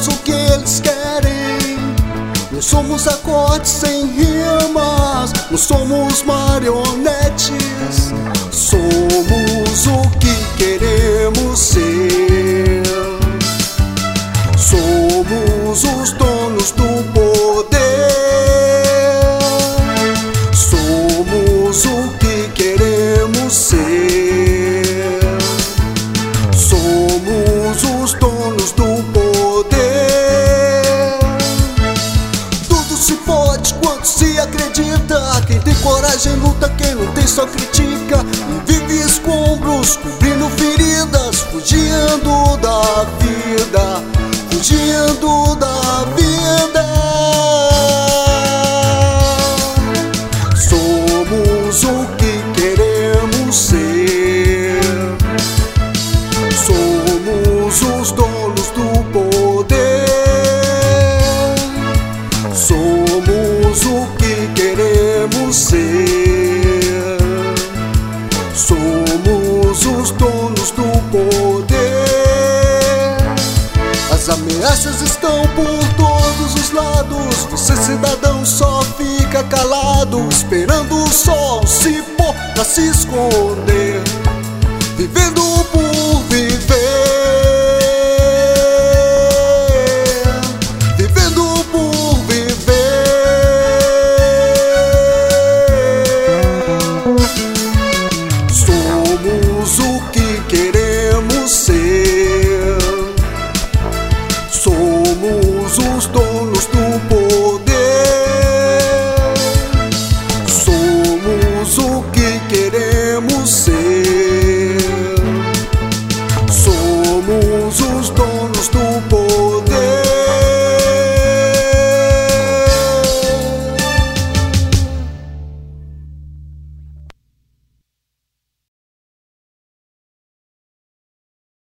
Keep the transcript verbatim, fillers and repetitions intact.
somos o que eles querem. Não somos acordes sem rimas, não somos marionetes. Somos o que queremos ser. Somos os donos do poder. Somos o que queremos ser. Somos os donos do poder. Tudo se pode quando se acredita. Quem tem coragem luta, quem não tem só critica. Vive escombros, cobrindo feridas, fugindo da vida, fugindo da vida. Somos o que queremos ser. Somos os donos do poder. Somos o que queremos ser. Somos os donos do poder. As ameaças estão por todos os lados. Você, cidadão, só fica calado, esperando o sol se pôr pra se esconder, vivendo por viver, vivendo por viver. Somos o que queremos ser. Somos os donos do